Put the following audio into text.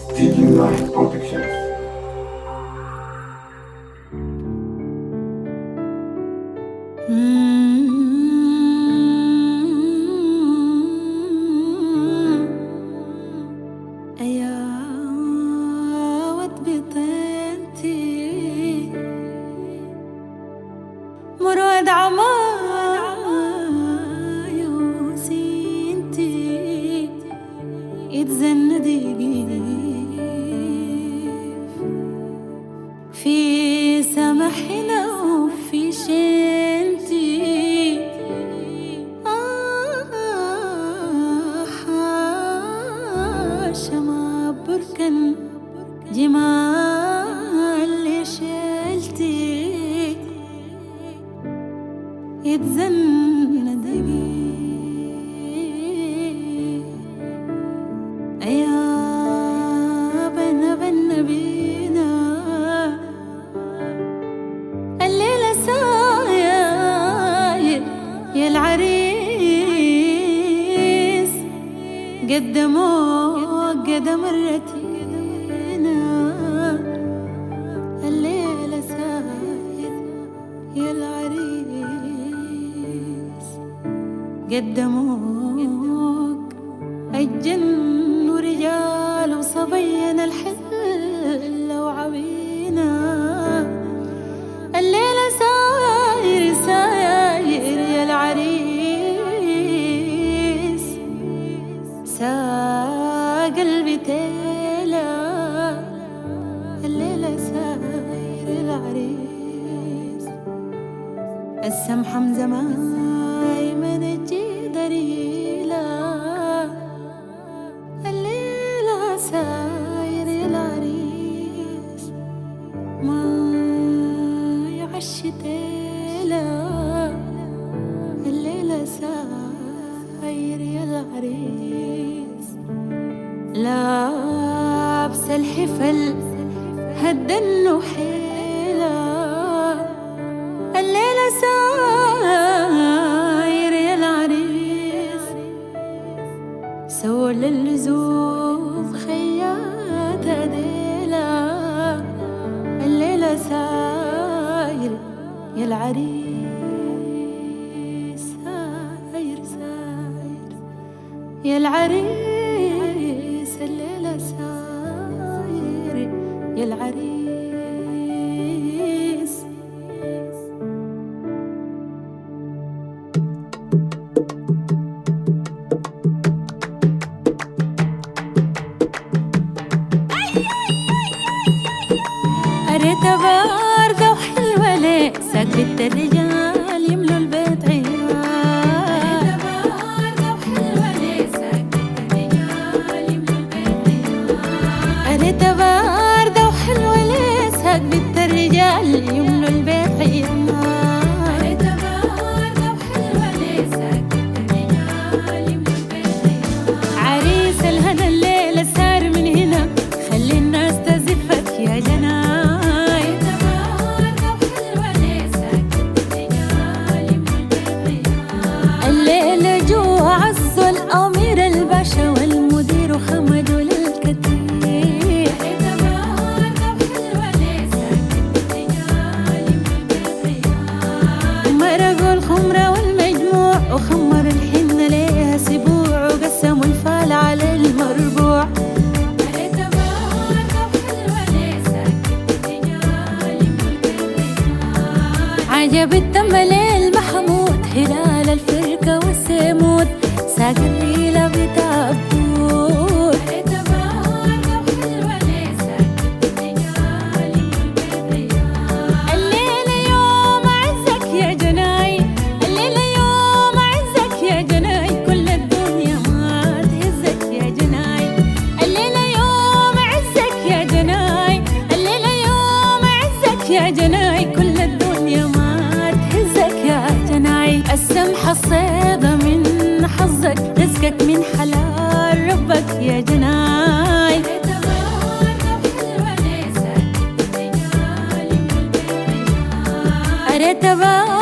TG Life Productions. مرود عماي وسينتي يتزن دقيف في سمحنا وفي شنتي حاشا ما بركن جمال شلتي يتزن دقيق يا بنا بينا الليلة ساير يا العريس قدموك قدم الرتينا الليلة ساير يا العريس قدموك الجن ورجال وصبين الحل وعبينا الليلة ساير ساير يا العريس ساق قلبي تيلا الليلة ساير يا العريس السمحة مزماي من الجي دريلا الليلة ساير يا العريس ما يعشي تيلا الليلة ساير يا العريس لابس الحفل هدن حيلا الليلة ساير يا العريس سوى للزوم خيات ديلا الليلة ساير يا العريس ساير ساير يا العريس الليلة ساير يا العريس قريت باردة وحلوة ليه ساكت الرجال يملوا البيت عيال قريت باردة وحلوة ليه ساكت الرجال يملوا البيت عيال عريس الهنا الليلة سار من هنا خلي الناس تزفك يا جناي الليلة جوا عزوا الأمير الباشا والمدير وخمدوا للكتير مرقوا الخمرة والمجموع وخمر الحنة ليها سبوع وقسموا الفال على المربوع عجب التمل المحمود هلال الفرقة والسمود ساق الليلة بتاع الدور الليلة يوم عزك يا جناي الليلة يوم عزك يا جناي كل الدنيا ما تهزك يا جناي الليلة يوم عزك يا جناي الليلة يوم عزك يا جناي كل الدنيا ما السمحة الصيدة من حظك رزقك من حلال ربك يا جناي قريت